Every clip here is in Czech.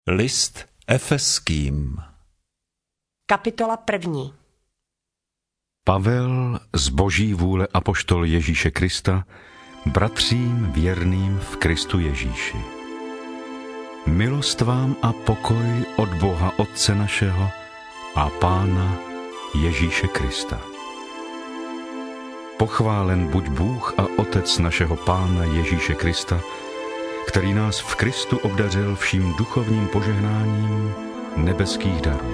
List Efeským. Kapitola 1. Pavel, z boží vůle apoštol Ježíše Krista, bratřím věrným v Kristu Ježíši. Milost vám a pokoj od Boha Otce našeho a Pána Ježíše Krista. Pochválen buď Bůh a Otec našeho Pána Ježíše Krista, který nás v Kristu obdařil vším duchovním požehnáním nebeských darů.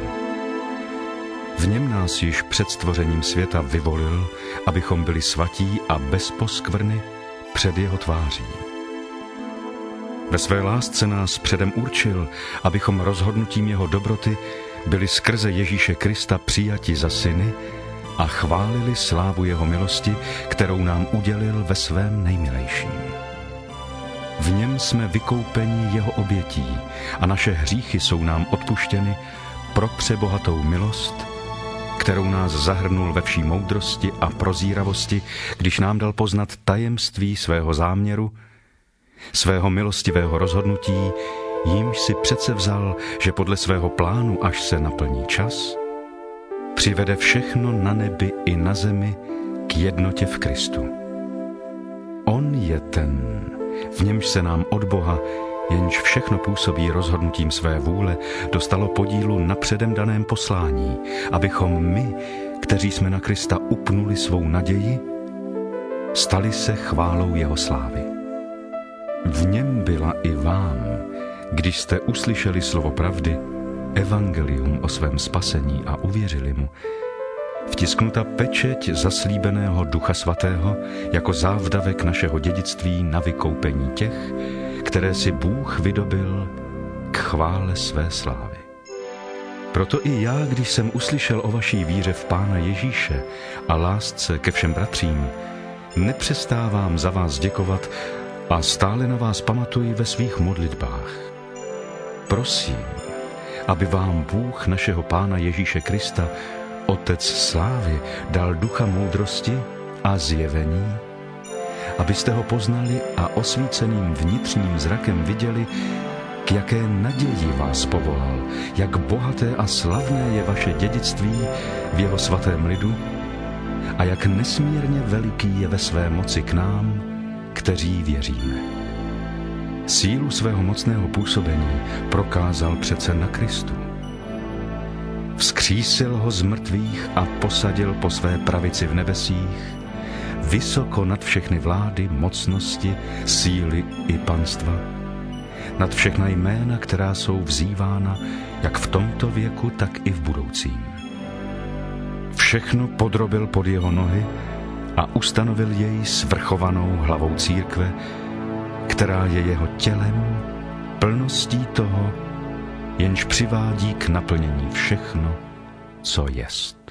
V něm nás již před stvořením světa vyvolil, abychom byli svatí a bez poskvrny před jeho tváří. Ve své lásce nás předem určil, abychom rozhodnutím jeho dobroty byli skrze Ježíše Krista přijati za syny a chválili slávu jeho milosti, kterou nám udělil ve svém nejmilejším. V něm jsme vykoupeni jeho obětí a naše hříchy jsou nám odpuštěny pro přebohatou milost, kterou nás zahrnul ve vší moudrosti a prozíravosti, když nám dal poznat tajemství svého záměru, svého milostivého rozhodnutí, jímž si přece vzal, že podle svého plánu, až se naplní čas, přivede všechno na nebi i na zemi k jednotě v Kristu. On je ten, v němž se nám od Boha, jenž všechno působí rozhodnutím své vůle, dostalo podílu na předem daném poslání, abychom my, kteří jsme na Krista upnuli svou naději, stali se chválou jeho slávy. V něm byla i vám, když jste uslyšeli slovo pravdy, evangelium o svém spasení a uvěřili mu, vtisknuta pečeť zaslíbeného Ducha Svatého jako závdavek našeho dědictví na vykoupení těch, které si Bůh vydobil k chvále své slávy. Proto i já, když jsem uslyšel o vaší víře v Pána Ježíše a lásce ke všem bratřím, nepřestávám za vás děkovat a stále na vás pamatuji ve svých modlitbách. Prosím, aby vám Bůh našeho Pána Ježíše Krista, Otec slávy, dal ducha moudrosti a zjevení, abyste ho poznali a osvíceným vnitřním zrakem viděli, k jaké naději vás povolal, jak bohaté a slavné je vaše dědictví v jeho svatém lidu a jak nesmírně veliký je ve své moci k nám, kteří věříme. Sílu svého mocného působení prokázal přece na Kristu. Vzkřísil ho z mrtvých a posadil po své pravici v nebesích, vysoko nad všechny vlády, mocnosti, síly i panstva, nad všechna jména, která jsou vzývána jak v tomto věku, tak i v budoucím. Všechno podrobil pod jeho nohy a ustanovil jej svrchovanou hlavou církve, která je jeho tělem, plností toho, jenž přivádí k naplnění všechno, co jest.